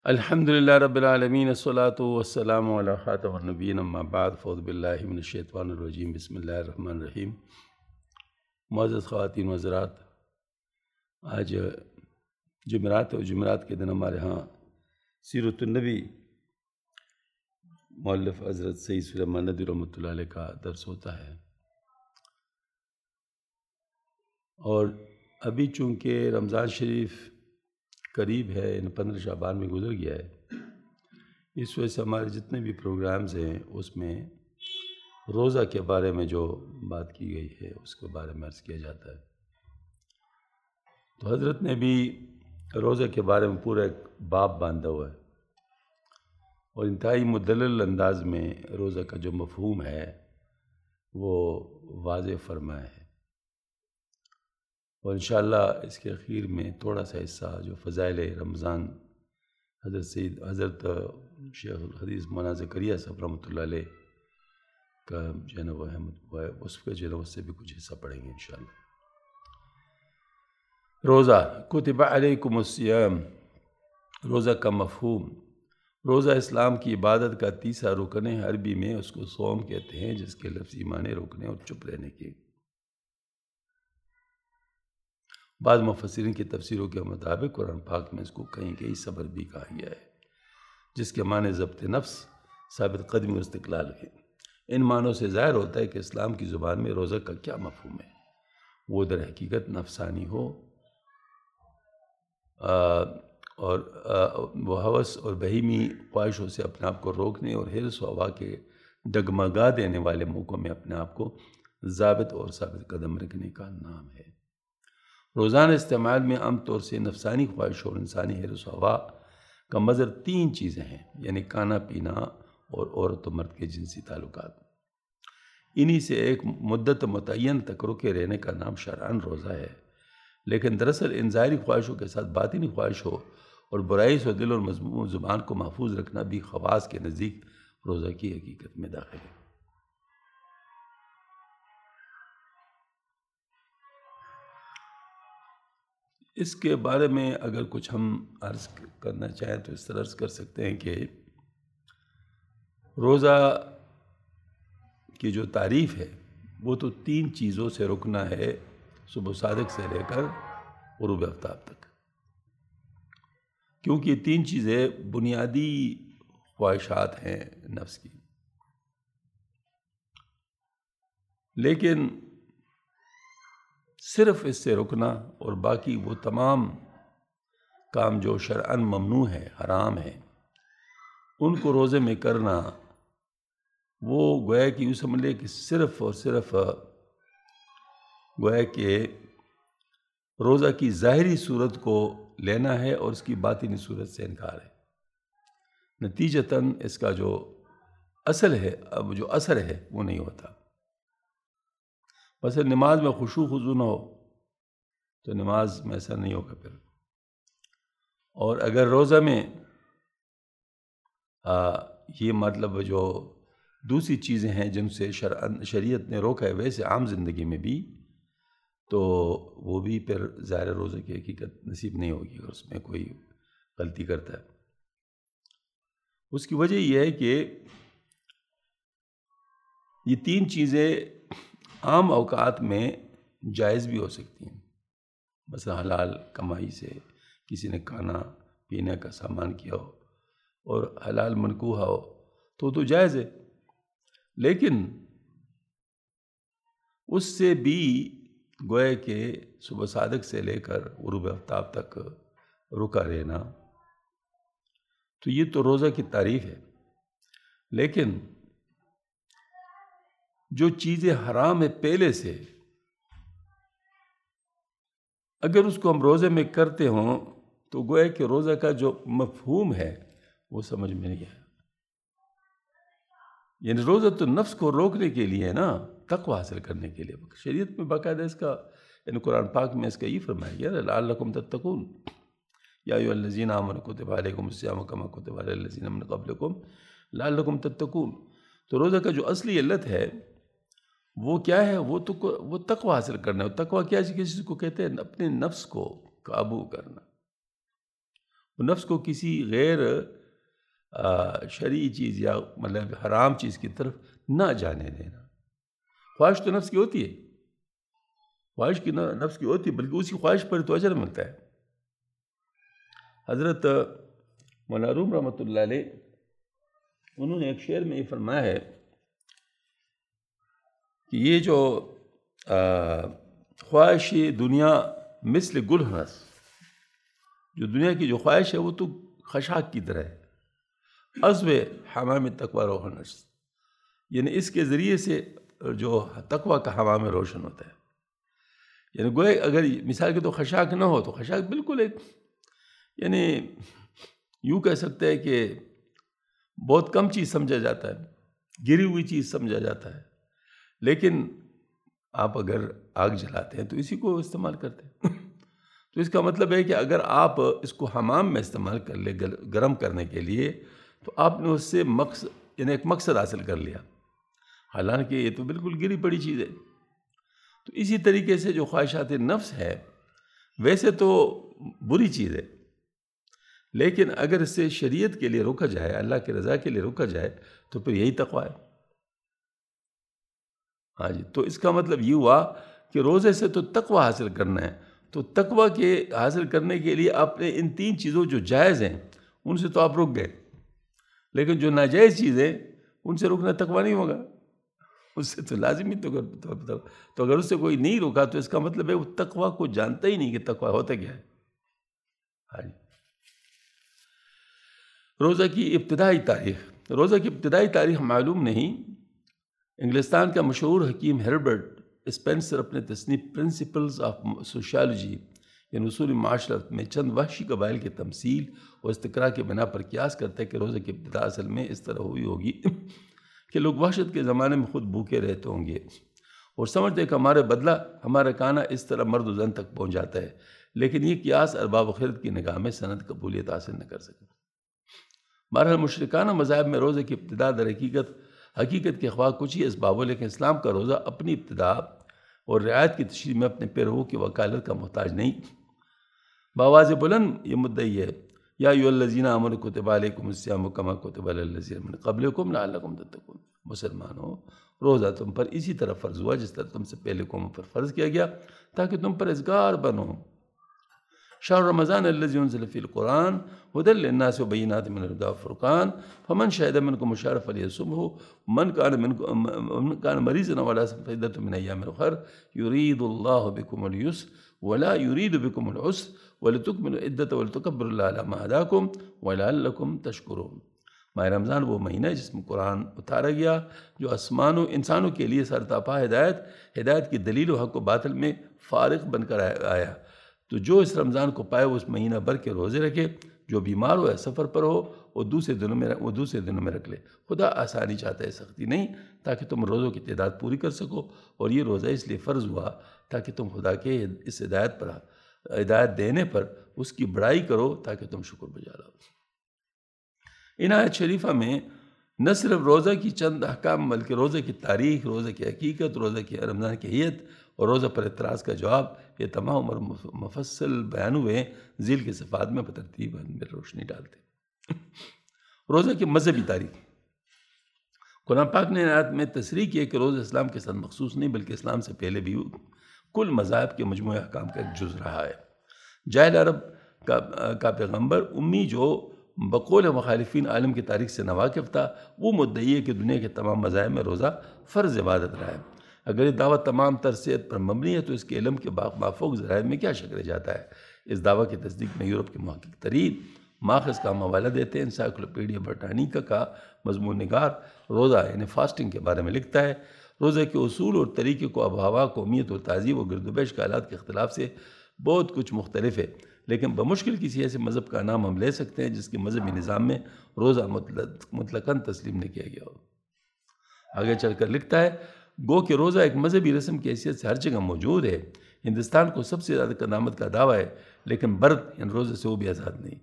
الحمدللہ رب العالمین الصلاۃ والسلام علی خاتم النبیین اما بعد فاعوذ باللہ من الشیطان الرجیم بسم اللہ الرحمن الرحیم۔ معزز خواتین و حضرات، آج جمعرات اور جمعرات کے دن ہمارے ہاں سیرت النبی مؤلف حضرت سید سلیمان ندوی رحمۃ اللہ علیہ کا درس ہوتا ہے، اور ابھی چونکہ رمضان شریف قریب ہے، 15 شعبان میں گزر گیا ہے، اس وجہ سے ہمارے جتنے بھی پروگرامز ہیں اس میں روزہ کے بارے میں جو بات کی گئی ہے اس کے بارے میں عرض کیا جاتا ہے۔ تو حضرت نے بھی روزہ کے بارے میں پورا ایک باب باندھا ہوا ہے، اور انتہائی مدلل انداز میں روزہ کا جو مفہوم ہے وہ واضح فرمایا ہے، اور انشاءاللہ اس کے اخیر میں تھوڑا سا حصہ جو فضائل رمضان حضرت شیخ الحدیث مولانا زکریا صاحب رحمۃ اللہ علیہ کا جو ہے نا وہ ہے، اس کے جو ہے اس سے بھی کچھ حصہ پڑھیں گے انشاءاللہ۔ روزہ، کتب علیکم الصیام، روزہ کا مفہوم۔ روزہ اسلام کی عبادت کا تیسرا رکن ہے، عربی میں اس کو صوم کہتے ہیں، جس کے لفظی معنی روکنے اور چپ رہنے کے۔ بعض مفسرین کی تفسیروں کے مطابق قرآن پاک میں اس کو کہیں کہیں صبر بھی کہا گیا ہے، جس کے معنی ضبط نفس، ثابت قدمی اور استقلال ہے۔ ان معنوں سے ظاہر ہوتا ہے کہ اسلام کی زبان میں روزہ کا کیا مفہوم ہے۔ وہ در حقیقت نفسانی ہو، اور وہ ہوس اور بہیمی خواہشوں سے اپنے آپ کو روکنے اور حرص و ہوا کے ڈگمگا دینے والے موقعوں میں اپنے آپ کو ضابط اور ثابت قدم رکھنے کا نام ہے۔ روزانہ استعمال میں عام طور سے نفسانی خواہش اور انسانی حرص و ہوا کا مظہر 3 چیزیں ہیں، یعنی کھانا پینا اور عورت و مرد کے جنسی تعلقات۔ انہی سے ایک مدت متعین تک رکے رہنے کا نام شرعاً روزہ ہے، لیکن دراصل ان ظاہری خواہشوں کے ساتھ باطنی خواہش ہو اور برائی سے دل اور مضمون زبان کو محفوظ رکھنا بھی خواص کے نزدیک روزہ کی حقیقت میں داخل ہے۔ اس کے بارے میں اگر کچھ ہم عرض کرنا چاہیں تو اس طرح عرض کر سکتے ہیں کہ روزہ کی جو تعریف ہے وہ تو 3 چیزوں سے رکنا ہے، صبح صادق سے لے کر غروب آفتاب تک، کیونکہ یہ 3 چیزیں بنیادی خواہشات ہیں نفس کی۔ لیکن صرف اس سے رکنا اور باقی وہ تمام کام جو شرعاً ممنوع ہے، حرام ہے، ان کو روزے میں کرنا، وہ گویا کہ یوں سمجھ لے کہ صرف اور صرف گویا کہ روزہ کی ظاہری صورت کو لینا ہے اور اس کی باطنی صورت سے انکار ہے۔ نتیجتاً اس کا جو اصل ہے، اب جو اثر ہے وہ نہیں ہوتا۔ بس نماز میں خشوع خضوع نہ ہو تو نماز میں ایسا نہیں ہوگا پھر، اور اگر روزہ میں یہ مطلب جو دوسری چیزیں ہیں جن سے شریعت نے روکا ہے، ویسے عام زندگی میں بھی، تو وہ بھی پھر ظاہر روزے کی حقیقت نصیب نہیں ہوگی اگر اس میں کوئی غلطی کرتا ہے۔ اس کی وجہ یہ ہے کہ یہ 3 چیزیں عام اوقات میں جائز بھی ہو سکتی ہیں، مثلا حلال کمائی سے کسی نے کھانا پینے کا سامان کیا ہو اور حلال منکوحہ ہو تو جائز ہے، لیکن اس سے بھی گویا کہ صبح صادق سے لے کر غروب آفتاب تک رکا رہنا، تو یہ تو روزہ کی تعریف ہے۔ لیکن جو چیزیں حرام ہے پہلے سے، اگر اس کو ہم روزے میں کرتے ہوں تو گویا کہ روزہ کا جو مفہوم ہے وہ سمجھ میں نہیں آیا۔ یعنی روزہ تو نفس کو روکنے کے لیے ہے نا، تقوی حاصل کرنے کے لیے۔ شریعت میں باقاعدہ اس کا، یعنی قرآن پاک میں اس کا یہ فرمایا گیا لعلکم تتقون، یا ایھا الذین آمنوا کتب علیکم الصیام کما کتب علی الذین من قبلکم لعلکم تتقون۔ تو روزہ کا جو اصلی علت ہے وہ کیا ہے؟ وہ تقوی حاصل کرنا ہے۔ تقوی کیا چیز کو کہتے ہیں؟ اپنے نفس کو قابو کرنا۔ نفس کو کسی غیر شرعی چیز یا مطلب حرام چیز کی طرف نہ جانے دینا۔ خواہش تو نفس کی ہوتی ہے، خواہش کی نفس کی ہوتی ہے، بلکہ اسی خواہش پر تو اجر ملتا ہے۔ حضرت مولانا روم رحمۃ اللہ علیہ انہوں نے ایک شعر میں یہ فرمایا ہے کہ یہ جو خواہش دنیا مثل گل ہنس، جو دنیا کی جو خواہش ہے وہ تو خشاک کی طرح ہے، عزو حمام تقوی روحن نشس، یعنی اس کے ذریعے سے جو تقوی کا حمام روشن ہوتا ہے۔ یعنی گوئے اگر مثال کے تو خشاک نہ ہو تو خشاک بالکل ایک یعنی یوں کہہ سکتے ہیں کہ بہت کم چیز سمجھا جاتا ہے، گری ہوئی چیز سمجھا جاتا ہے، لیکن آپ اگر آگ جلاتے ہیں تو اسی کو استعمال کرتے ہیں۔ تو اس کا مطلب ہے کہ اگر آپ اس کو حمام میں استعمال کر لیں گرم کرنے کے لیے تو آپ نے اس سے یعنی ایک مقصد حاصل کر لیا، حالانکہ یہ تو بالکل گری پڑی چیز ہے۔ تو اسی طریقے سے جو خواہشات نفس ہے ویسے تو بری چیز ہے، لیکن اگر اس سے شریعت کے لیے روکا جائے، اللہ کی رضا کے لیے روکا جائے تو پھر یہی تقویٰ ہے۔ ہاں جی، تو اس کا مطلب یہ ہوا کہ روزے سے تو تقویٰ حاصل کرنا ہے، تو تقویٰ کے حاصل کرنے کے لیے آپ نے ان 3 چیزوں جو جائز ہیں ان سے تو آپ رک گئے، لیکن جو ناجائز چیزیں ان سے رکنا تقویٰ نہیں ہوگا، اس سے تو لازمی تو اگر اس سے کوئی نہیں روکا تو اس کا مطلب ہے وہ تقویٰ کو جانتا ہی نہیں کہ تقویٰ ہوتا کیا ہے۔ ہاں جی، روزہ کی ابتدائی تاریخ معلوم نہیں۔ انگلستان کا مشہور حکیم ہربرٹ اسپینسر اپنے تصنیف پرنسپلز آف سوشیالوجی یعنی اصول معاشرت میں چند وحشی قبائل کی تمثیل اور استقراء کے بنا پر قیاس کرتا ہے کہ روزہ کی ابتدا اصل میں اس طرح ہوئی ہوگی کہ لوگ وحشت کے زمانے میں خود بھوکے رہتے ہوں گے اور سمجھتے کہ ہمارے بدلہ ہمارا کھانا اس طرح مرد و زن تک پہنچ جاتا ہے، لیکن یہ قیاس ارباب و خرد کی نگاہ میں سند قبولیت حاصل نہ کر سکے۔ بہرحال مشرکانہ مذاہب میں روزے کی ابتدا در حقیقت کے خواہ کچھ ہی اسباب ہو، لیکن اسلام کا روزہ اپنی ابتدا اور رعایت کی تشریح میں اپنے پیرووں کی وکالت کا محتاج نہیں۔ بآواز بلند یہ مدعی ہے، یا ایھا الذین آمنوا کتب علیکم الصیام کما کتب علی الذین من قبلکم لعلکم تتقون۔ مسلمانوں، روزہ تم پر اسی طرح فرض ہوا جس طرح تم سے پہلے قوموں پر فرض کیا گیا تاکہ تم پرہیزگار بنو۔ شہر رمضان الذی انزل فیہ القرآن ھدی للناس وبینات من الھدی والفرقان فمن شہد منکم الشہر فلیصمہ من کان مریضا او علی سفر فعدۃ من ایام اخر یرید اللہ بکم الیسر ولا یرید بکم العسر ولتکملوا العدۃ ولتکبروا اللہ علی ما ھداکم ولعلکم تشکرون۔ ماہ رمضان وہ مہینہ ہے جس میں قرآن اتارا گیا جو آسمان و انسانوں کے لیے سرتاپا ہدایت کی دلیل و حق و باطل میں فارق بن کر آیا۔ تو جو اس رمضان کو پائے وہ اس مہینہ بھر کے روزے رکھے، جو بیمار ہو یا سفر پر ہو وہ دوسرے دنوں میں رکھ لے۔ خدا آسانی چاہتا ہے، سختی نہیں، تاکہ تم روزوں کی تعداد پوری کر سکو، اور یہ روزہ اس لیے فرض ہوا تاکہ تم خدا کے اس ہدایت دینے پر اس کی بڑائی کرو تاکہ تم شکر بجا لاؤ۔ ان آیت شریفہ میں نہ صرف روزہ کی چند احکام بلکہ روزہ کی تاریخ، روزہ کی حقیقت، روزہ کی رمضان کی حیت اور روزہ پر اعتراض کا جواب، یہ تمام عمر مفصل بیان ہوئے ذیل کے صفحات میں بترتیب روشنی ڈالتے۔ روزہ کی مذہبی تاریخ۔ قرآن پاک نے آیات میں تصریح کی ہے کہ روزہ اسلام کے ساتھ مخصوص نہیں بلکہ اسلام سے پہلے بھی کل مذاہب کے مجموعہ احکام کا ایک جز رہا ہے۔ جاہل عرب کا پیغمبر امی جو بقول مخالفین عالم کی تاریخ سے ناواقف تھا، وہ مدعی ہے کہ دنیا کے تمام مذاہب میں روزہ فرض عبادت رہا ہے۔ اگر یہ دعویٰ تمام تر صحت پر مبنی ہے تو اس کے علم کے مافوق ذرائع میں کیا شک رہ جاتا ہے؟ اس دعویٰ کی تصدیق میں یورپ کے محقق ترین ماخذ کا حوالہ دیتے ہیں۔ انسائکلوپیڈیا برٹانیکا کا مضمون نگار روزہ یعنی فاسٹنگ کے بارے میں لکھتا ہے، روزہ کے اصول اور طریقے کو آب و ہوا، قومیت اور تہذیب و گرد و پیش کے حالات کے اختلاف سے بہت کچھ مختلف ہے، لیکن بمشکل کسی ایسے مذہب کا نام ہم لے سکتے ہیں جس کے مذہبی نظام میں روزہ مطلقاً تسلیم نہیں کیا گیا ہو۔ آگے چل کر لکھتا ہے، گو کہ روزہ ایک مذہبی رسم کی حیثیت سے ہر جگہ موجود ہے۔ ہندوستان کو سب سے زیادہ قدامت کا دعویٰ ہے، لیکن برت یعنی روزے سے وہ بھی آزاد نہیں۔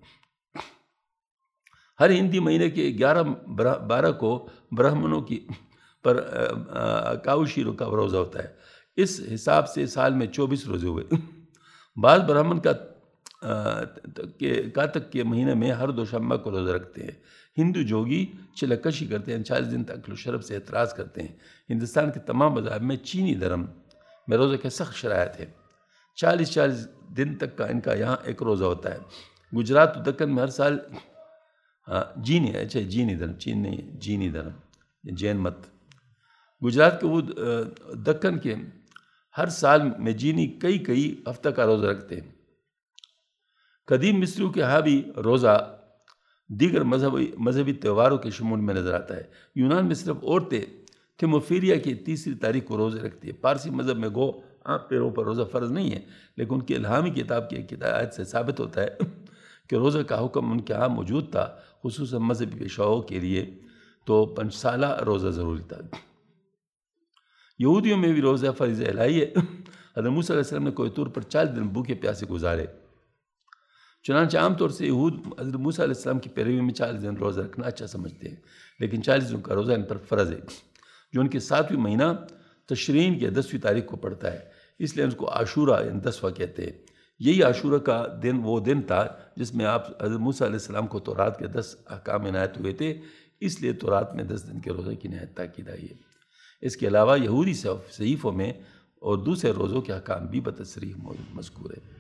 ہر ہندی مہینے کے 11/12 کو برہمنوں کی پر کاؤشیرو کا روزہ ہوتا ہے۔ اس حساب سے سال میں 24 روزے ہوئے۔ بعض برہمن کا کہ کاتک کے مہینے میں ہر دوشنبہ کو روزہ رکھتے ہیں۔ ہندو جوگی چلکشی کرتے ہیں، 40 دن تک اکل و شرب سے اعتراض کرتے ہیں۔ ہندوستان کے تمام مذاہب میں چینی دھرم میں روزہ کے سخت شرائط ہے۔ 40 دن تک کا ان کا یہاں ایک روزہ ہوتا ہے۔ گجرات و دکن میں ہر سال جینی جینی دھرم، چین نہیں، جینی دھرم، جین مت۔ گجرات کے وہ دکن کے ہر سال میں جینی کئی ہفتہ کا روزہ رکھتے ہیں۔ قدیم مصریوں کے ہاں بھی روزہ دیگر مذہبی تہواروں کے شمول میں نظر آتا ہے۔ یونان میں صرف عورتیں تھیموفیلیا کی 3 تاریخ کو روزے رکھتی ہے۔ پارسی مذہب میں گو عام پیروں پر روزہ فرض نہیں ہے، لیکن ان کی الہامی کتاب کی ایک آیت سے ثابت ہوتا ہے کہ روزہ کا حکم ان کے ہاں موجود تھا، خصوصاً مذہبی پیشواؤں کے لیے تو 5 سالہ روزہ ضروری تھا۔ یہودیوں میں بھی روزہ فرض الہی ہے۔ حضرت موسیٰ علیہ السلام نے کوہ طور پر 40 دن بھوکے پیاسے گزارے۔ چنانچہ عام طور سے یہود حضرت موسیٰ علیہ السلام کی پیروی میں 40 دن روزہ رکھنا اچھا سمجھتے ہیں، لیکن 40 دن کا روزہ ان پر فرض ہے، جو ان کے 7ویں مہینہ تشرین کے 10ویں تاریخ کو پڑتا ہے، اس لیے ان کو عاشورہ یعنی 10واں کہتے ہیں۔ یہی عاشورہ کا دن وہ دن تھا جس میں آپ حضرت موسیٰ علیہ السلام کو تورات کے 10 احکام عنایت ہوئے تھے، اس لیے تورات میں 10 دن کے روزے کی نہایت تاکید آئی ہے۔ اس کے علاوہ یہودی صحیفوں میں اور دوسرے روزوں کے احکام بھی بتصریح مذکور ہے۔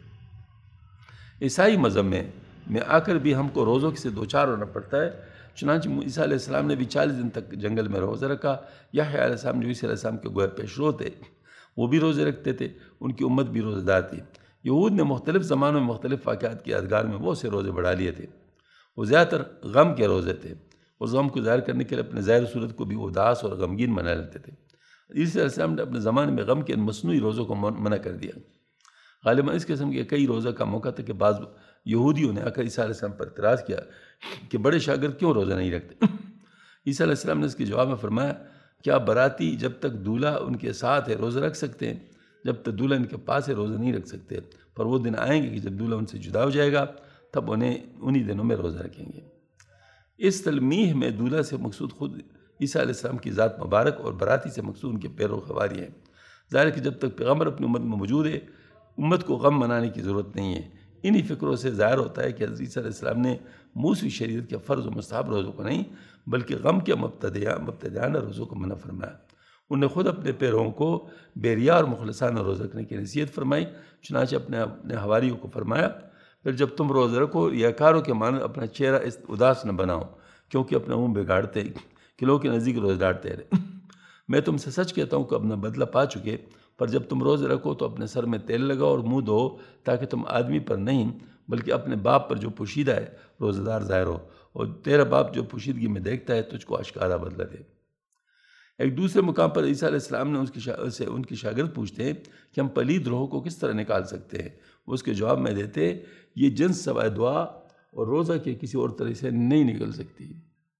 عیسائی مذہب میں آ کر بھی ہم کو روزوں سے دوچار ہونا پڑتا ہے۔ چنانچہ عیسیٰ علیہ السلام نے بھی 40 دن تک جنگل میں روزہ رکھا۔ یحییٰ علیہ السلام جو عیسیٰ علیہ السلام کے گویا پیشرو تھے، وہ بھی روزے رکھتے تھے، ان کی امت بھی روزہ دار تھی۔ یہود نے مختلف زمانوں میں مختلف واقعات کی یادگار میں بہت سے روزے بڑھا لیے تھے۔ وہ زیادہ تر غم کے روزے تھے۔ اس غم کو ظاہر کرنے کے لیے اپنے ظاہر صورت کو بھی اداس اور غمگین بنا لیتے تھے۔ عیسیٰ علیہ السلام نے اپنے زمانے میں غم کے مصنوعی روزوں کو منع کر دیا۔ غالباً اس قسم کے کئی روزہ کا موقع تھا کہ بعض یہودیوں نے آ کر عیسیٰ علیہ السلام پر اعتراض کیا کہ بڑے شاگرد کیوں روزہ نہیں رکھتے؟ عیسیٰ علیہ السلام نے اس کے جواب میں فرمایا، کیا باراتی جب تک دولہا ان کے ساتھ ہے روزہ رکھ سکتے ہیں؟ جب تک دولہا ان کے پاس ہے روزہ نہیں رکھ سکتے، پر وہ دن آئیں گے کہ جب دولہا ان سے جدا ہو جائے گا، تب انہی دنوں میں روزہ رکھیں گے۔ اس تلمیح میں دولہا سے مقصود خود عیسیٰ علیہ السلام کی ذات مبارک اور باراتی سے مقصود ان کے پیرو خواری ہیں۔ ظاہر ہے کہ جب تک پیغمبر اپنی امت میں موجود ہے، امت کو غم منانے کی ضرورت نہیں ہے۔ انہی فکروں سے ظاہر ہوتا ہے کہ حضرت عیسیٰ علیہ السلام نے موسوی شریعت کے فرض و مستحب روزوں کو نہیں بلکہ غم کے مبتدیانہ روزوں کو منع فرمایا۔ انہوں نے خود اپنے پیرووں کو بے ریا اور مخلصانہ روزہ رکھنے کی نصیحت فرمائی۔ چنانچہ اپنے حواریوں کو فرمایا، پھر جب تم روزہ رکھو ریاکاروں کے مانند اپنا چہرہ اداس نہ بناؤ، کیونکہ اپنا منہ بگاڑتے کہ لوگوں کے نزدیک روزہ ڈالتے رہے۔ میں تم سے سچ کہتا ہوں کہ اپنا بدلہ پا چکے، پر جب تم روزہ رکھو تو اپنے سر میں تیل لگاؤ اور منہ دھو، تاکہ تم آدمی پر نہیں بلکہ اپنے باپ پر جو پوشیدہ ہے روزہ دار ظاہر ہو، اور تیرا باپ جو پوشیدگی میں دیکھتا ہے تجھ کو اشکارا بدلہ دے۔ ایک دوسرے مقام پر عیسیٰ علیہ السلام نے ان کی شاگرد پوچھتے ہیں کہ ہم پلید روح کو کس طرح نکال سکتے ہیں؟ وہ اس کے جواب میں دیتے، یہ جنس سوائے دعا اور روزہ کے کسی اور طرح سے نہیں نکل سکتی۔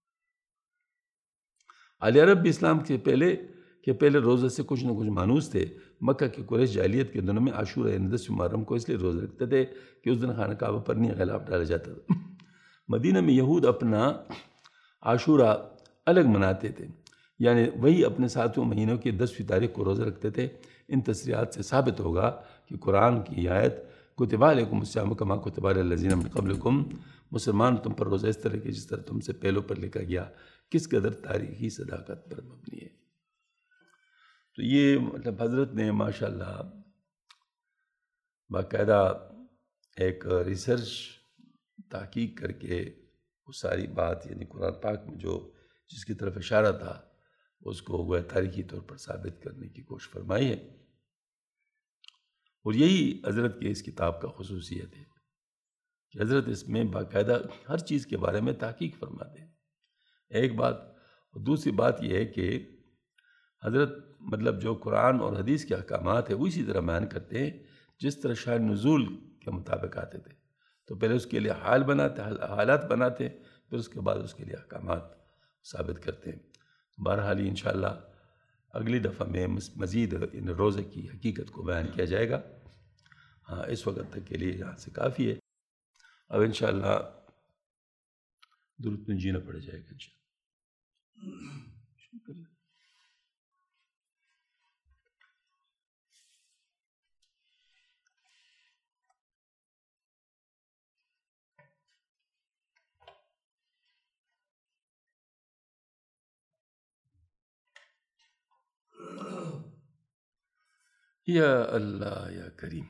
اہل عرب بھی اسلام سے پہلے روزہ سے کچھ نہ کچھ مانوس تھے۔ مکہ کے قریش جاہلیت کے دنوں میں عاشورہ یعنی 10 محرم کو اس لیے روزہ رکھتے تھے کہ اس دن خانہ کعبہ پر نہیں غلاف ڈالا جاتا تھا۔ مدینہ میں یہود اپنا عاشورہ الگ مناتے تھے، یعنی وہی اپنے 7ویں مہینوں کی 10ویں تاریخ کو روزہ رکھتے تھے۔ ان تصریحات سے ثابت ہوگا کہ قرآن کی آیت کتب علیکم الصیام کما کتب علی الذین من قبلکم، مسلمان تم پر روزہ اس طرح کہ جس طرح تم سے پہلوں پر لکھا گیا، کس قدر تاریخی صداقت پر مبنی ہے۔ تو یہ مطلب حضرت نے ماشاءاللہ باقاعدہ ایک ریسرچ تحقیق کر کے وہ ساری بات یعنی قرآن پاک میں جو جس کی طرف اشارہ تھا اس کو گویا تاریخی طور پر ثابت کرنے کی کوشش فرمائی ہے، اور یہی حضرت کی اس کتاب کا خصوصیت ہے کہ حضرت اس میں باقاعدہ ہر چیز کے بارے میں تحقیق فرماتے ہیں۔ ایک بات، اور دوسری بات یہ ہے کہ حضرت مطلب جو قرآن اور حدیث کے احکامات ہیں وہ اسی طرح بیان کرتے ہیں جس طرح شان نزول کے مطابق آتے تھے۔ تو پہلے اس کے لیے حالات بناتے، پھر اس کے بعد اس کے لیے احکامات ثابت کرتے ہیں۔ بہرحال انشاءاللہ اگلی دفعہ میں مزید ان روزے کی حقیقت کو بیان کیا جائے گا۔ ہاں، اس وقت تک کے لیے یہاں سے کافی ہے۔ اب انشاءاللہ درود میں جینا پڑ جائے گا انشاءاللہ۔ شکریہ۔ या अल्लाह या करीम।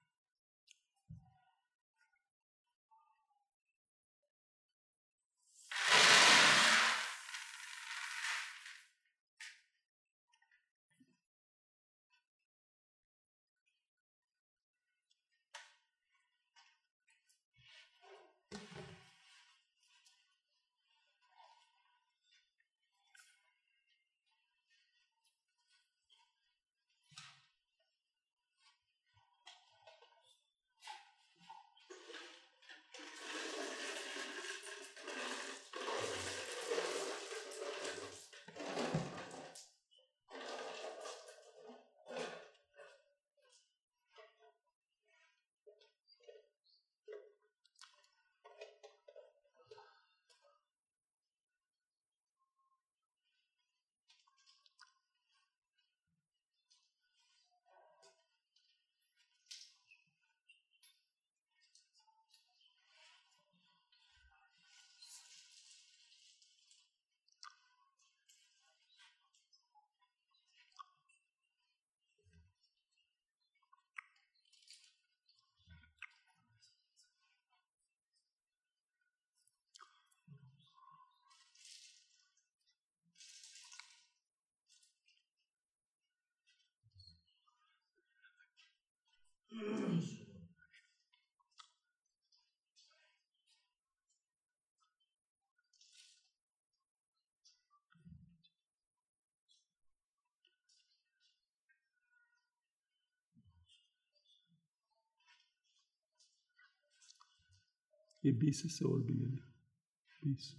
ये 20 से और भी ले लें, 20।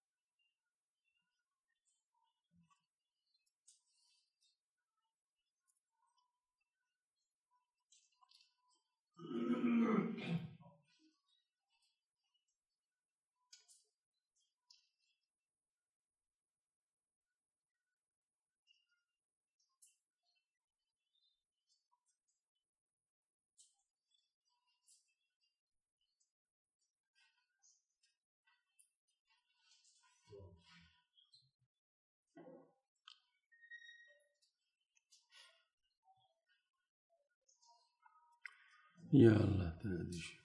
या अल्लाह तेरा दीजिए।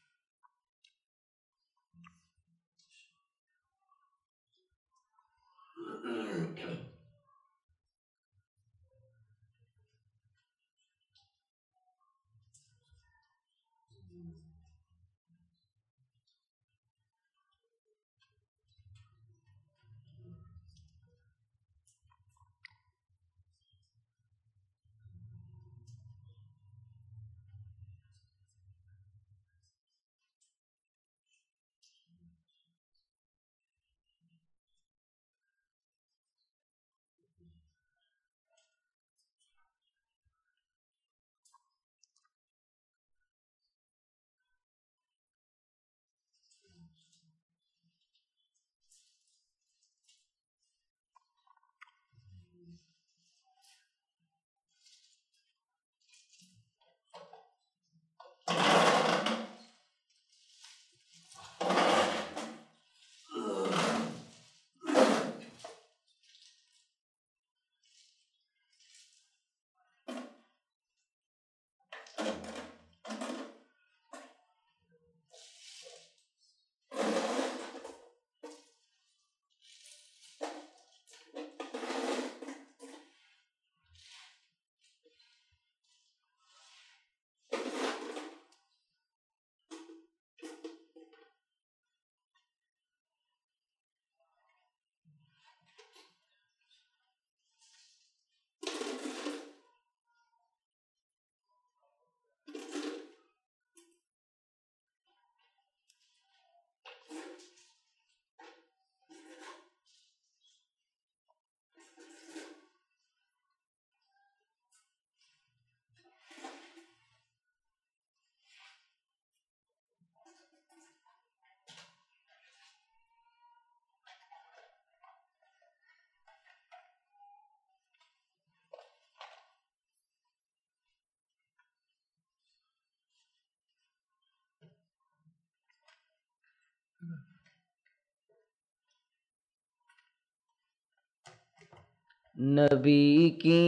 نبی کی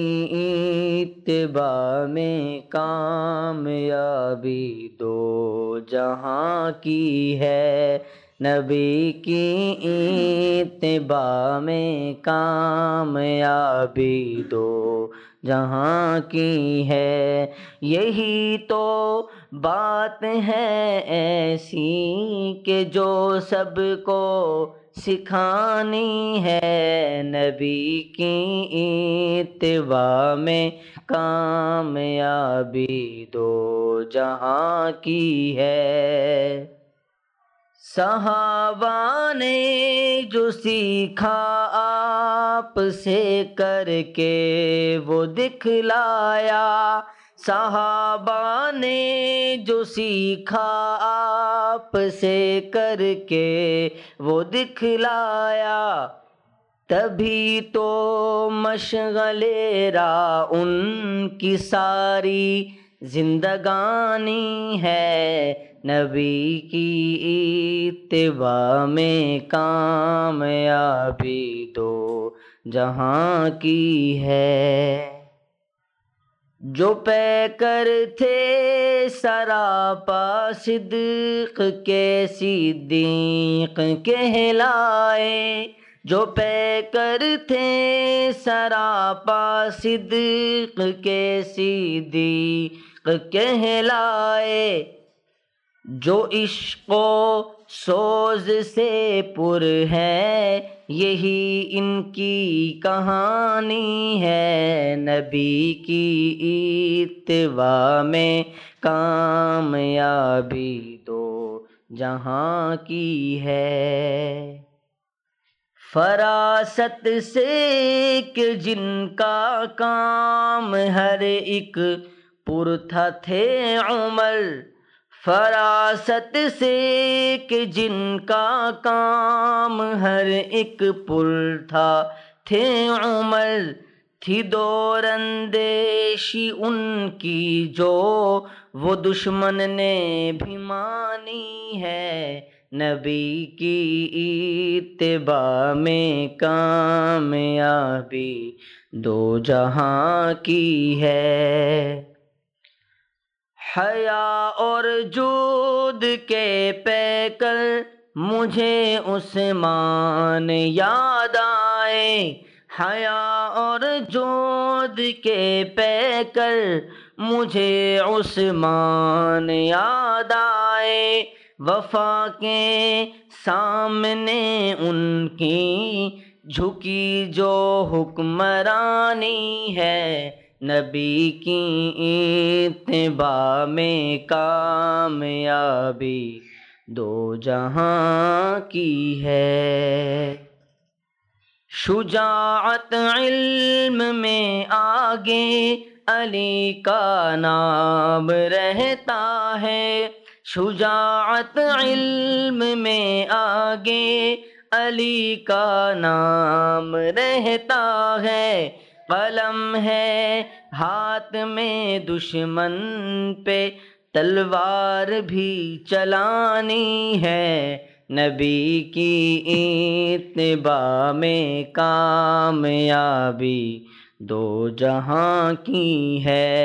اتباع میں کامیابی دو جہاں کی ہے، نبی کی اتباع میں کامیابی دو جہاں کی ہے، یہی تو بات ہے ایسی کہ جو سب کو سکھانی ہے، نبی کی اتباع میں کامیابی دو جہاں کی ہے۔ صحابہ نے جو سیکھا آپ سے کر کے وہ دکھلایا، صحابہ نے جو سیکھا آپ سے کر کے وہ دکھلایا، تبھی تو مشغلِ راہ ان کی ساری زندگانی ہے، نبی کی اتباع میں کامیابی دو جہاں کی ہے۔ جو پیکر تھے سراپا صدق کے صدیق کہلائے، جو پیکر تھے سراپا صدق کے صدیق کہلائے، جو عشق و سوز سے پر ہے یہی ان کی کہانی ہے، نبی کی اتباع میں کامیابی دو جہاں کی ہے۔ فراست سے کہ جن کا کام ہر ایک پرتھا تھے عمر، فراست سے کہ جن کا کام ہر ایک پرتھا تھے عمر، تھی دور اندیشی ان کی جو وہ دشمن نے بھی مانی ہے، نبی کی اتباع میں کامیابی دو جہاں کی ہے۔ حیا اور جود کے پیکر مجھے عثمان یاد آئے، حیا اور جود کے پیکر مجھے عثمان یاد آئے، وفا کے سامنے ان کی جھکی جو حکمرانی ہے، نبی کی اتباع میں کامیابی دو جہاں کی ہے۔ شجاعت علم میں آگے علی کا نام رہتا ہے، شجاعت علم میں آگے علی کا نام رہتا ہے، قلم ہے ہاتھ میں دشمن پہ تلوار بھی چلانی ہے، نبی کی اتباع میں کامیابی دو جہاں کی ہے۔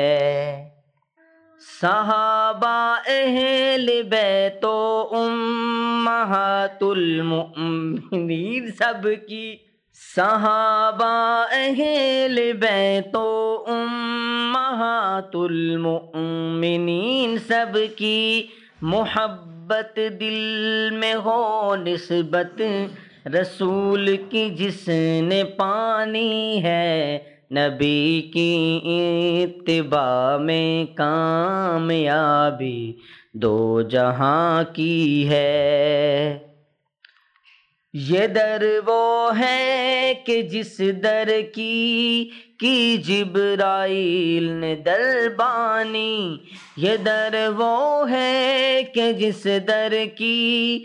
صحابہ اہل بیت و امہات المؤمنین سب کی، صحابہ اہل بیت و امہات المؤمنین سب کی محبت دل میں ہو نسبت رسول کی جس نے پانی ہے، نبی کی اتباع میں کامیابی دو جہاں کی ہے۔ یہ در وہ ہے کہ جس در کی جبرائیل نے دربانی، یہ در وہ ہے کہ جس در کی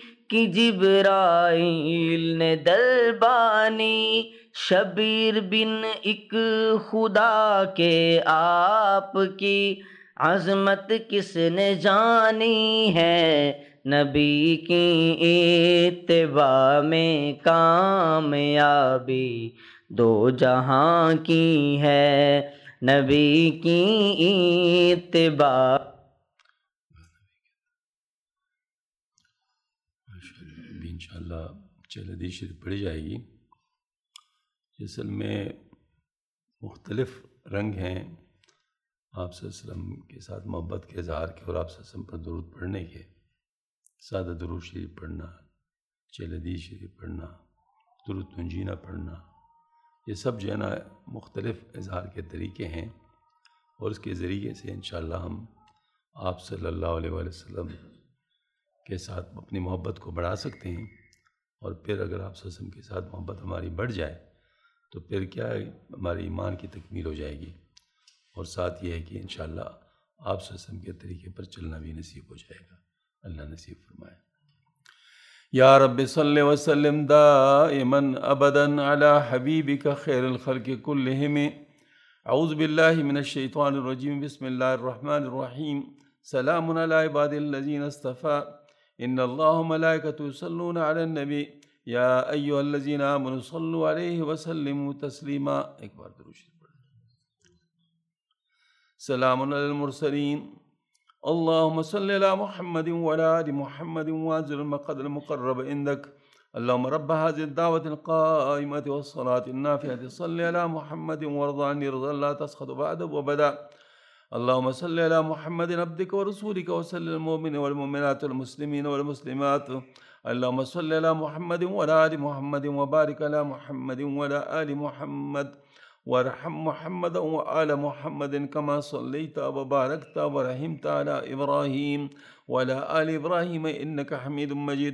جبرائیل نے دربانی، شبیر بن ایک خدا کے آپ کی عظمت کس نے جانی ہے، نبی کی اتباع میں کامیابی دو جہاں کی ہے، نبی کی اتباع۔ ابھی انشاءاللہ چل حدیث شریف پڑھی جائے گی۔ اصل میں مختلف رنگ ہیں آپ صلی اللہ علیہ وسلم کے ساتھ محبت کے اظہار کے اور آپ صلی اللہ علیہ وسلم پر درود پڑھنے کے۔ سادہ درود شریف پڑھنا، چل حدیث شریف پڑھنا، درود تنجینہ پڑھنا، یہ سب جو ہے نا مختلف اظہار کے طریقے ہیں، اور اس کے ذریعے سے انشاءاللہ ہم آپ صلی اللہ علیہ وآلہ وسلم کے ساتھ اپنی محبت کو بڑھا سکتے ہیں۔ اور پھر اگر آپ صلی اللہ علیہ وسلم کے ساتھ محبت ہماری بڑھ جائے تو پھر کیا ہے، ہماری ایمان کی تکمیل ہو جائے گی، اور ساتھ یہ ہے کہ انشاءاللہ آپ صلی اللہ علیہ وسلم کے طریقے پر چلنا بھی نصیب ہو جائے گا۔ اللہ نصیب فرمائے۔ یا رب صلی وسلم دائما ابدا علی حبیبک خیر الخلق کلہم۔ اعوذ باللہ من الشیطان الرجیم، بسم اللہ الرحمن الرحیم۔ سلام علی عباد الذین اصطفیٰ، ان اللہ ملائکۃ یصلون علی النبی، یا ایھا الذین آمنوا صلوا علیہ وسلموا تسلیما۔ ایک بار درود شریف پڑھیں۔ سلام علی المرسلین، اللہم صلی علی محمد وعلی آل محمد وعجل المقعد المقرب عندک، اللہم رب هذه الدعوة القائمة والصلاة النافعة، صل علی محمد وارض عنی رضا لا تسخط بعد وبدا، اللہم صل علی محمد عبدک ورسولک وسلم المؤمنین والمؤمنات والمسلمین والمسلمات، اللہم صل علی محمد وعلی آل محمد وبارک علی محمد وعلی آل محمد، وارحم محمد وآل محمد كما صليت وباركت ورحمت على إبراهيم وعلى آل إبراهيم إنك حميد مجيد،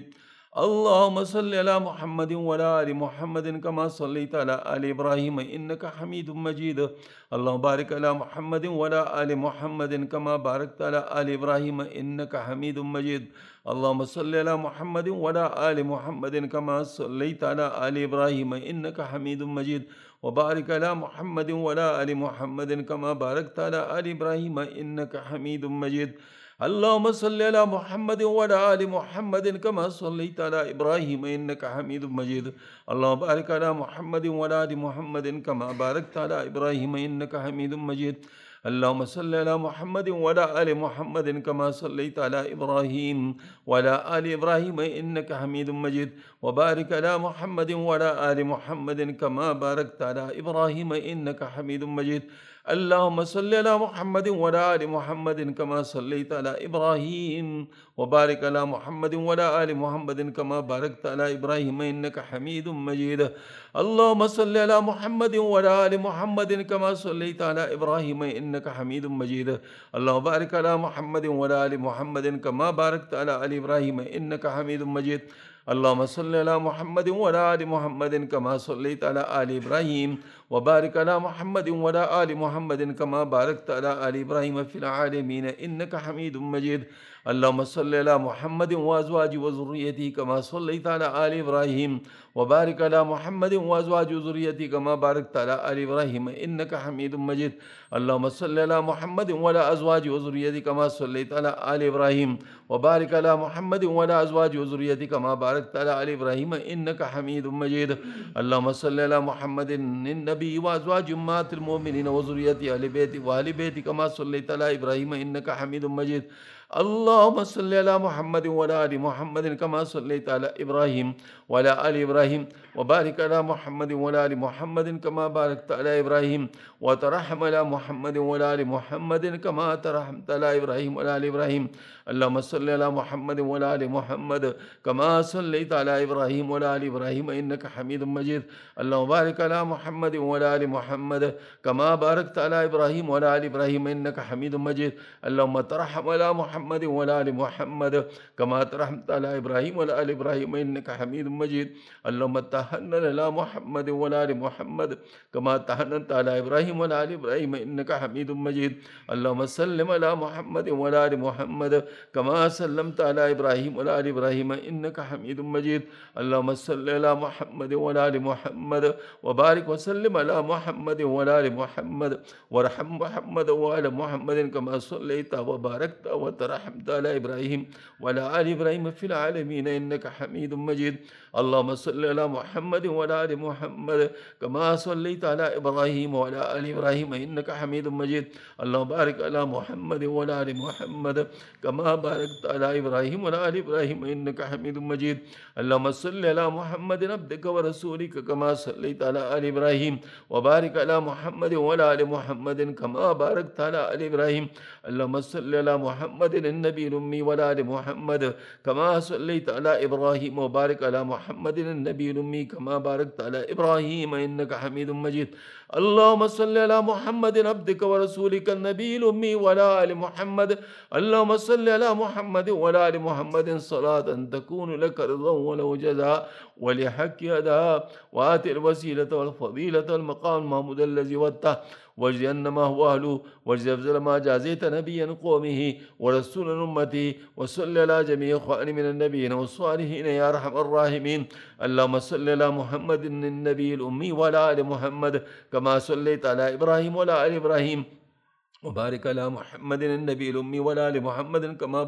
اللهم صل على محمد وعلى آل محمد كما صليت على آل إبراهيم إنك حميد مجيد، اللهم بارك على محمد وعلى آل محمد كما باركت على آل إبراهيم إنك حميد مجيد، اللهم صل على محمد وعلى آل محمد كما صليت على آل إبراهيم إنك حميد مجيد، وبارك على محمد وعلى آل محمد كما باركت على آل إبراهيم إنك حميد مجيد، اللهم صل على محمد وعلى آل محمد كما صليت على إبراهيم إنك حميد مجيد، اللهم بارك على محمد وعلى آل محمد كما باركت على إبراهيم إنك حميد مجيد، اللهم صل على محمد وعلى آل محمد كما صليت على إبراهيم وعلى آل إبراهيم إنك حميد مجيد، وبارك على محمد وعلى آل محمد كما باركت على إبراهيم إنك حميد مجيد، اللهم صل على محمد وعلى آل محمد كما صليت على إبراهيم وبارك على محمد وعلى آل محمد كما باركت على إبراهيم إنك حميد مجيد، اللهم صل على محمد وعلى آل محمد كما صليت على إبراهيم إنك حميد مجيد، اللهم بارك على محمد وعلى آل محمد كما باركت على آل إبراهيم إنك حميد مجيد، اللهم صل على محمد وعلى آل محمد كما صليت على آل إبراهيم وبارك على محمد وعلى آل محمد كما باركت على آل إبراهيم في العالمين إنك حميد مجيد، اللهم صل على محمد وأزواجه وذريته كما صليت على آل إبراهيم وبارك على محمد وأزواجه وذريته كما باركت على آل إبراهيم إنك حميد مجيد، اللهم صل على محمد وعلى أزواجه وذريته كما صليت على آل إبراهيم وبارك على محمد وعلى أزواجه وذريته كما باركت على آل إبراهيم إنك حميد مجيد، اللهم صل على محمد النبي وأزواج أمهات المؤمنين وذريته وأهل بيته كما صليت على إبراهيم إنك حميد مجيد، اللهم صل على محمد وعلى آل محمد كما صليت على إبراهيم وعلى آل إبراهيم وبارك على محمد وعلى آل محمد كما باركت على إبراهيم وترحم على محمد وعلى آل محمد كما ترحمت على إبراهيم وعلى آل إبراهيم، اللهم صل على محمد وعلى آل محمد كما صليت على إبراهيم وعلى آل إبراهيم إنك حميد مجيد، اللهم بارك على محمد وعلى آل محمد كما باركت على إبراهيم وعلى آل إبراهيم إنك حميد مجيد، اللهم ترحم على محمد وعلى آل محمد كما ترحمت على إبراهيم وعلى آل إبراهيم إنك حميد مجيد. اللهم تحنن على محمد وعلى آل محمد كما تحننت على إبراهيم وعلى آل إبراهيم إنك حميد مجيد. اللهم سلم على محمد وعلى آل محمد كما سلمت على إبراهيم وعلى آل إبراهيم إنك حميد مجيد. اللهم صل على محمد وعلى آل محمد وبارك وسلم على محمد وعلى آل محمد وارحم محمد وعلى محمد كما صليت وباركت وترحمت على إبراهيم وعلى آل إبراهيم في العالمين إنك حميد مجيد. اللهم صل على محمد وعلى آل محمد كما صليت على إبراهيم وعلى آل إبراهيم إنك حميد مجيد. اللهم بارك على محمد وعلى آل محمد كما باركت على إبراهيم وعلى آل إبراهيم إنك حميد مجيد. اللهم صل على محمد عبدك ورسولك كما صليت على آل إبراهيم وبارك على محمد وعلى آل محمد كما باركت على آل إبراهيم. اللهم صل على محمد النبي الأمي وعلى آل محمد كما صليت على إبراهيم وبارك على محمد النبي الأمي كما باركت على إبراهيم إنك حميد مجيد. اللهم صل على محمد عبدك ورسولك النبي الأمي وعلى آل محمد. اللهم صل على محمد وعلى آل محمد صلاة تكون لك رضا وله جزاء ولحق أداء. وآت الوسيلة والفضيلة والمقام المحمود الذي وعدته واجزنا ما هو أهله واجزي أفضل ما جازيت نبيا قومه ورسولا أمته. وصل على جميع إخواني من النبيين والصالحين يا أرحم الراحمين. اللهم صل على محمد النبي الأمي وعلى آل محمد كما صليت على إبراهيم وعلى آل إبراهيم وبارك على محمد النبي الأمي وعلى آل محمد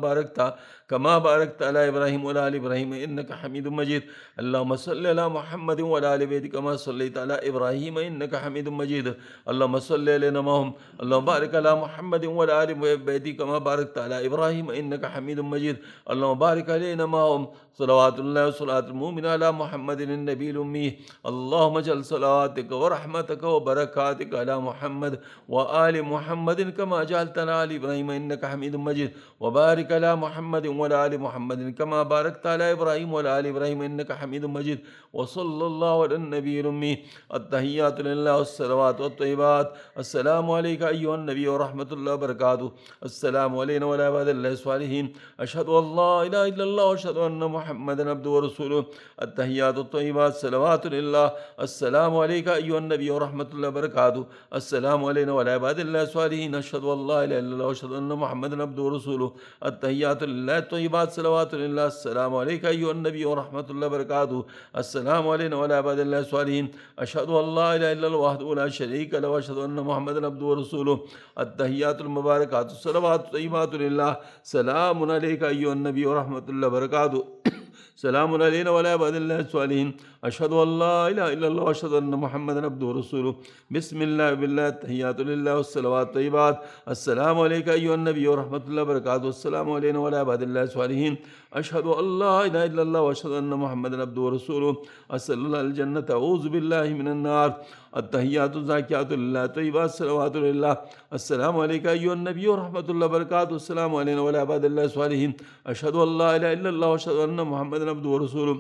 كما باركت على إبراهيم وعلى آل إبراهيم إنك حميد مجيد. اللهم صل على محمد وعلى آل بيته كما صليت على إبراهيم إنك حميد مجيد. اللهم صل علينا معهم. اللهم بارك على محمد وعلى آل بيته كما باركت على إبراهيم إنك حميد مجيد. اللهم بارك علينا معهم. صلوات الله وصلاة المؤمن على محمد النبي الأمي. اللهم اجعل صلواتك ورحمتك وبركاتك على محمد وآل محمد كما جعلت على آل إبراهيم إنك حميد مجيد. وبارك على محمد وعلى آل محمد كما باركت على إبراهيم وعلى آل إبراهيم إنك حميد مجيد. وصلى الله على النبي الأمي. التحيات لله والصلوات والطيبات. السلام عليك أيها النبي ورحمة الله وبركاته. السلام علينا وعلى عباد الله الصالحين. أشهد أن لا إله إلا الله وأشهد أن محمدا عبده ورسوله. التحيات الطيبات صلوات لله. السلام عليك أيها النبي ورحمة الله وبركاته. السلام علينا وعلى عباد الله الصالحين. أشهد أن لا إله إلا الله وأشهد أن محمدا عبده ورسوله. التحيات لله الطيبات صلوات لله. السلام عليك أيها النبي ورحمة الله وبركاته. السلام علينا وعلى عباد الله الصالحين. أشهد أن لا إله إلا الله وحده لا شريك له وأشهد أن محمدا عبده ورسوله. التحيات المباركات الصلوات الطيبات لله. سلام عليك أيها النبي ورحمة الله وبركاته. سلام علينا وعلى عباد الله الصالحين. أشهد أن لا إله إلا الله وأشهد أن محمدا عبده ورسوله. بسم الله بالله. التحيات لله والصلوات الطيبات. السلام عليك أيها النبي ورحمة الله وبركاته. السلام علينا وعلى عباد الله الصالحين. أشهد أن لا إله إلا الله وأشهد أن محمدا عبده ورسوله. أسأل الله الجنة أعوذ بالله من النار. التحيات الزاكيات لله الطيبات صلوات لله. السلام عليك أيها النبي ورحمة الله وبركاته. السلام علينا وعلى عباد الله الصالحين. أشهد أن لا إله إلا الله وأشهد أن محمدا عبده ورسوله.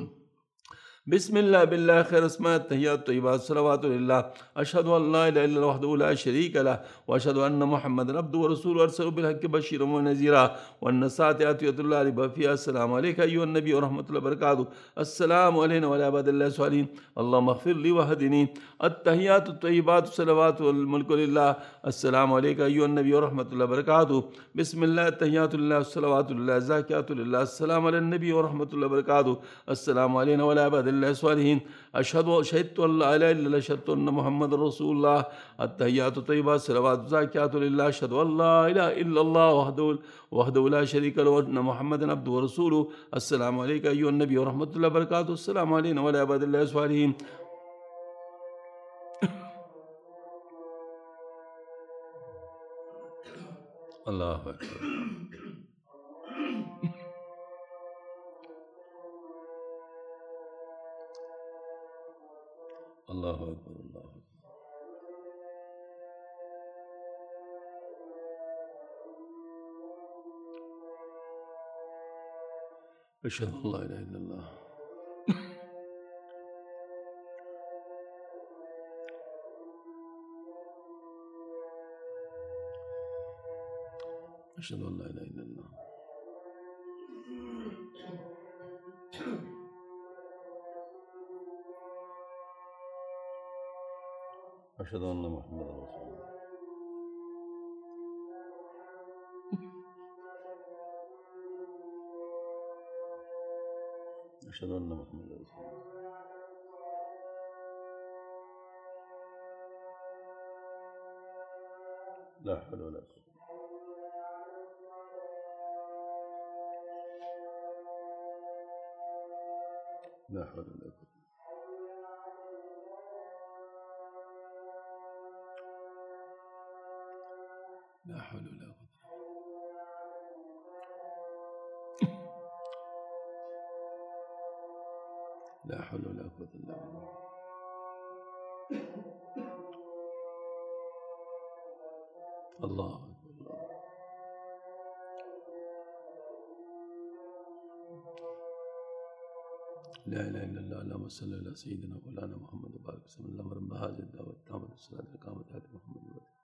بسم الله بالله خير اسماء. التحيات الطيبات صلوات لله. أشهد أن لا إله إلا الله وحده لا شريك له وأشهد أن محمدا عبده ورسوله. أرسله بالحق بشيرا ونذيرا وأن الساعة آتية لا ريب فيها. السلام عليك أيها النبي ورحمة الله وبركاته. السلام علينا وعلى عباد الله الصالحين. اللهم اغفر لي واهدني. التحيات الطيبات الصلوات والملك لله. السلام عليك أيها النبي ورحمة الله وبركاته. بسم الله. التحيات لله الصلوات لله الزاكيات لله. السلام على النبي ورحمة الله وبركاته. السلام علينا وعلى عباد الله الصالحين. شهدت أن لا إله إلا الله. شهدت أن محمد رسول الله. التحيات الطيبات صلوات الزاكيات لله. أشهد أن لا إله إلا الله وحده لا شريك له وأن محمدا عبده ورسوله. السلام عليك أيها النبي ورحمة الله وبركاته. السلام علينا وعلى عباد الله الصالحين. الله أكبر. الله أكبر. الله أكبر. أشهد أن لا إله إلا الله. أشهد أن لا إله إلا الله. أشهد أن محمد رسول الله. أشهد أن محمد رسول الله. لا حول ولا قوة. لا حول ولا قوة. لا حول ولا قوة. لا حول ولا قوة إلا بالله. الله أكبر. لا إله إلا الله. اللهم صل على سيدنا مولانا محمد وبارك وسلم. اللهم رب هذه الدعوة التامة والصلاة القامة آت محمد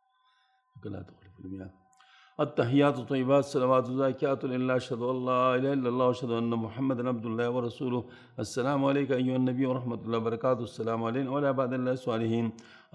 وبارك لا تخلف الميعاد. التحيات الطيبات الصلوات الزاكيات لله. أشهد أن لا إله إلا الله وأشهد أن محمدا عبد الله ورسوله. السلام عليك أيها النبي ورحمة الله وبركاته. السلام علينا وعلى عباد الله الصالحين.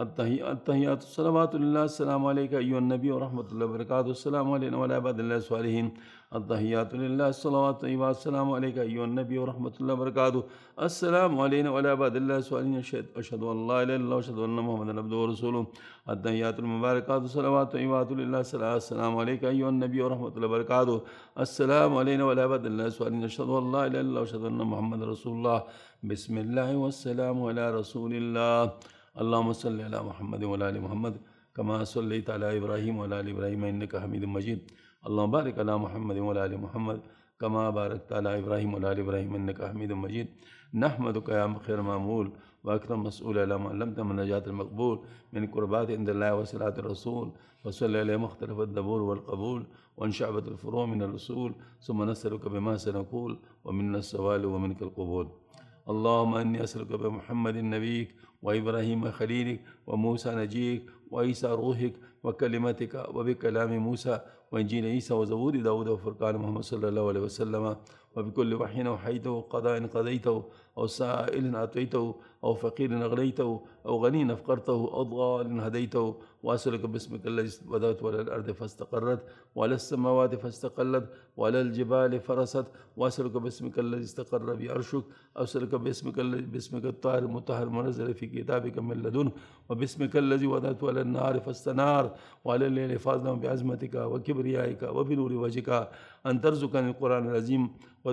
التحيات الصلوات لله. السلام عليك أيها النبي ورحمة الله وبركاته. السلام علينا وعلى عباد الله الصالحين. التحيات لله. الصلوات الطيبات. السلام عليك أيها النبي ورحمة الله وبركاته. السلام علينا وعلى عباد الله الصالحين. أشهد أن لا إله إلا الله وأشهد أن محمدا عبده ورسوله. التحيات المباركات الصلوات الطيبات لله. السلام عليك أيها النبي ورحمة الله وبركاته. السلام علينا وعلى عباد الله الصالحين. أشهد أن لا إله إلا الله وأشهد أن محمدا رسول الله. بسم الله والسلام على رسول الله. اللهم صل على محمد وعلى آل محمد كما صليت على إبراهيم وعلى آل إبراهيم إنك حميد مجيد. اللهم بارك على محمد وعلى آل محمد كما باركت على إبراهيم وعلى آل إبراهيم إنك حميد مجيد. نحمدك يا خير مأمول وأكرم مسؤول على ما علمت من نجاة المقبول من قربات عند الله وصلاة الرسول. وصلى عليه مختلف الدبور والقبول وانشعبت الفروع من الأصول. ثم نسألك بما سنقول ومنا السوال ومنك القبول. اللهم إني أسألك بمحمد نبيك وإبراهيم خليلك وموسى نجيك وعيسى روحك وكلمتك وبكلام موسى وإنجيل عيسى وزبور داود وفرقان محمد صلى الله عليه وسلم وبكل وحي أوحيته قضاء قضيته أو سائل أعطيته أو فقير أغنيته أو غني أفقرته أو ضال هديته. وأسألك باسمك الذي بدأت وعلى الأرض فاستقرت وعلى السماوات فاستقلت وعلى الجبال فرست. وأسألك باسمك الذي استقر بعرشك. أسألك باسمك الطاهر المطهر المنزل في كتابك من لدنه. وباسمك الذي وضعت على النار فاستنار وعلى الليل فاضنا بعزمتك وكبريائك وبنور وجهك أن ترزقني القرآن العظيم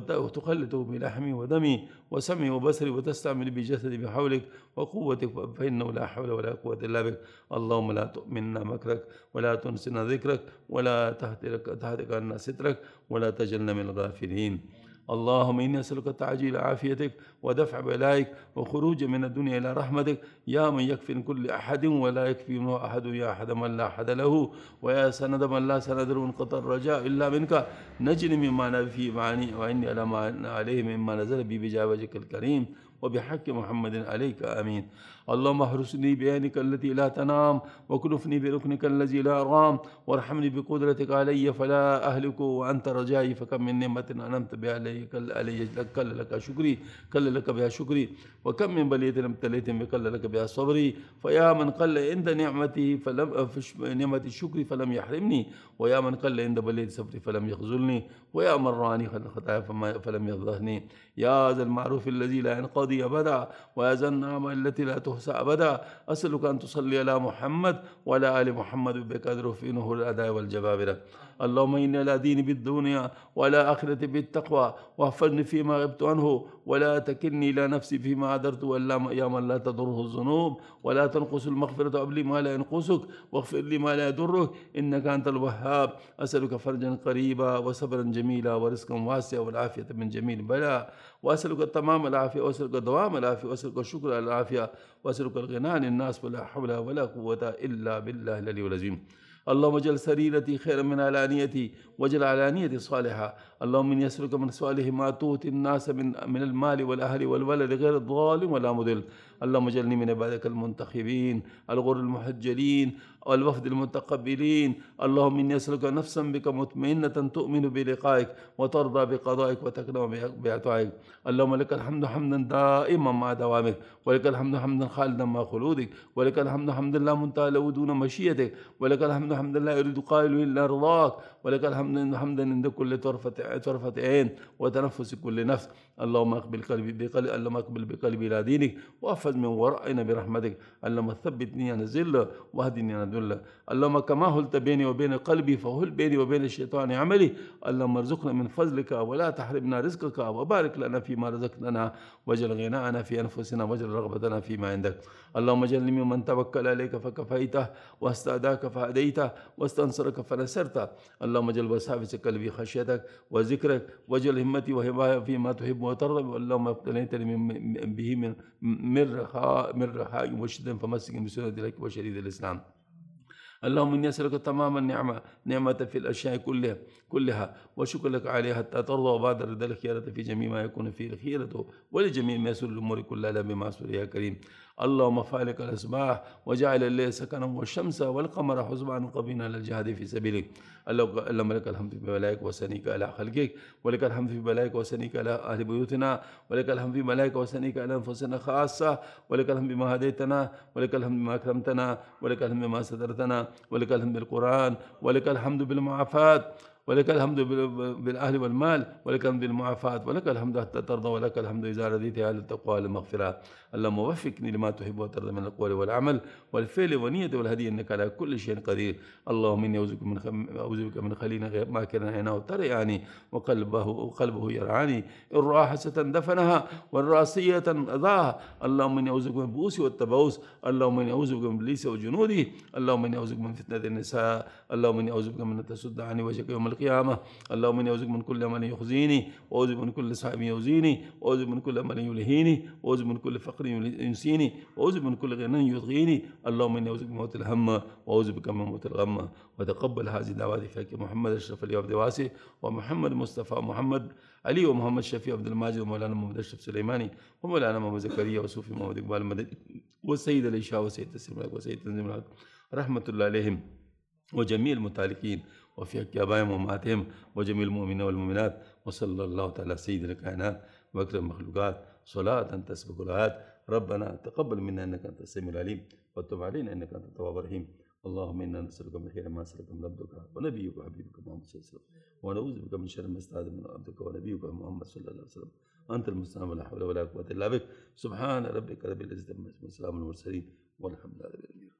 وتخلطه بلحمي ودمي وسمعي وبصري وتستعمل بجسدي بحولك وقوتك فإنه لا حول ولا قوة إلا بك. اللهم لا تؤمنا مكرك ولا تنسنا ذكرك ولا تهتك عنا سترك ولا تجلنا من الغافلين. اللهم إني أسألك تعجيل عافيتك ودفع بلائك وخروج من الدنيا إلى رحمتك يا من يكفي كل أحد ولا يكفي منه أحد يا أحد من لا أحد له ويا سند من لا سند له انقطع الرجاء إلا منك. نجني مما نفي معاني وإني على ما عليه مما نزل بي بجاوزك الكريم وبحق محمد عليك آمين. اللهم احرسني بعينك التي لا تنام وكلفني بركنك الذي لا رام وارحمني بقدرتك علي فلا أهلك وأنت رجائي. فكم من نعمة أنمت بها علي كل لك بها شكري وكم من بلية ابتليت بكل لك بها صبري. فيا من قل عند نعمتي فلم نعمة الشكر فلم يحرمني ويا من قل عند بلية صبري فلم يخذلني ويا من راني الخطايا فلم يفضحني. يا ذا المعروف الذي لا ينقضي أبدا ويا ذا النعمة التي لا تحصى أبدا. أسألك أن تصلي على محمد وعلى آل محمد بقدر في نهر الأداء والجبابرة. اللهم إني لا ديني بالدنيا ولا آخرة بالتقوى واحفظني فيما غبت عنه ولا تكلني إلى نفسي فيما عذرت ولا يا من لا تضره الذنوب ولا تنقص المغفرة قبل ما لا ينقصك واغفر لي ما لا يضرك إنك أنت الوهاب. أسألك فرجا قريبا وصبرا جميلا ورزقا واسعا والعافية من جميل بلاء. وأسألك تمام العافية وأسألك دوام العافية وأسألك الشكر على العافية وأسألك الغنى عن الناس ولا حول ولا قوة إلا بالله العلي العظيم. اللهم اجعل سريرتي خيرا من علانيتي واجعل علانيتي صالحة. اللهم إني أسألك من صالح ما تؤتي الناس من المال والأهل والولد غير ضال ولا مضل. اللهم اجعلني من عبادك المنتخبين الغر المحجلين والوفد المتقبلين. اللهم إني أسألك نفسا بك مطمئنة تؤمن بلقائك وترضى بقضائك وتكرم بعطائك. اللهم لك الحمد حمدا دائما مع دوامك، ولك الحمد حمدا خالدا مع خلودك، ولك الحمد حمدا لا منتهى له دون مشيتك، ولك الحمد حمدا لا يريد قائله إلا رضاك، ولك الحمد حمدا عند كل طرفة عين وتنفس كل نفس. اللهم اقبل بقلبي إلى دينك، واحفظ من ورائنا برحمتك. اللهم ثبتني أنا ذل واهدني أنا ذل. اللهم كما هلت بيني وبين قلبي فهل بيني وبين الشيطان عملي. اللهم ارزقنا من فضلك ولا تحرمنا رزقك، وبارك لنا فيما رزقتنا، واجعل غناءنا في أنفسنا، واجعل رغبتنا فيما عندك. اللهم اجعلني ممن توكل عليك فكفيته، واستهداك فهديته، واستنصرك فنصرته. اللهم اجعل وساوس قلبي خشيتك وذكرك، واجعل همتي وهواي فيما تحب وترضى. اللهم ابتليتني به من رخاء وشد فمسك بسنة لك وشديد الإسلام. اللهم إني أسألك تمام نعمة في الأشياء كلها وشكر لك عليها حتى ترضى، وبعد رضا الخيرة في جميع ما يكون فيه الخيرة، ولجميع ما يسر الأمور كلها بما سر يا كريم. اللهم فالق الأصباح وجعل الليل سكنا والشمس والقمر حسبانا قبينا للجهاد في سبيلك. اللهم لك الحمد في بلائك وسنيك على خلقك، ولك الحمد في بلائك وسنيك على أهل بيوتنا، ولك الحمد في بلائك وسنيك على أنفسنا خاصة، ولك الحمد بما هديتنا، ولك الحمد بما أكرمتنا، ولك الحمد بما سترتنا، ولك الحمد بالقرآن، ولك الحمد بالمعافاة، ولك الحمد بالأهل والمال، ولك الحمد بالمعافاة، ولك الحمد حتى ترضى، ولك الحمد إذا رضيت أهل التقوى والمغفرة. اللهم وفقني لما تحب وترضى من القول والعمل والفعل والنية والهدي، إنك على كل شيء قدير. اللهم إني أعوذ بك من خليل ماكر عيناه ترياني وقلبه يرعاني، إن رأى حسة دفنها والراسية أضاها. اللهم إني أعوذ بك من البؤس والتبوس. اللهم إني أعوذ بك من إبليس وجنوده. اللهم إني أعوذ بك من فتنة النساء. اللهم إني أعوذ بك من أن تسد عني وجهك يوم القيامة. اللهم إني أعوذ بك من كل من يخزيني، وأعوذ بك من كل صاحب يؤذيني، وأعوذ بك من كل من يلهيني، وأعوذ بك من كل فقر ينسيني، وأعوذ بك من كل غنى يطغيني. اللهم إني أعوذ بك من موت الهم، وأعوذ بك من موت الغم. وتقبل هذه الدعوات في حق محمد أشرف اليوم عبد الواسع، ومحمد مصطفى محمد علي، ومحمد شفيع عبد الماجد، ومولانا محمد أشرف سليماني، ومولانا محمد زكريا، وصوفي محمد إقبال المدني، والسيد الإشاء، وسيد تسليم الحق، وسيد تنزيم الحق، رحمة الله عليهم وجميع المتعلقين، وفي حق آبائهم وأمهاتهم وجميع المؤمنين والمؤمنات. وصلى الله تعالى سيد الكائنات وأكرم المخلوقات صلاة تسبق الآيات. ربنا تقبل منا إنك أنت السميع العليم، وتب علينا إنك أنت التواب الرحيم. اللهم إنا نسألك من خير ما سألك من عبدك ونبيك وحبيبك محمد صلى الله عليه وسلم، ونعوذ بك من شر ما استعاذ من عبدك ونبيك محمد صلى الله عليه وسلم. أنت المستعان ولا حول ولا قوة إلا بك. سبحان ربك رب العزة عما يصفون، وسلام على المرسلين، والحمد لله رب العالمين.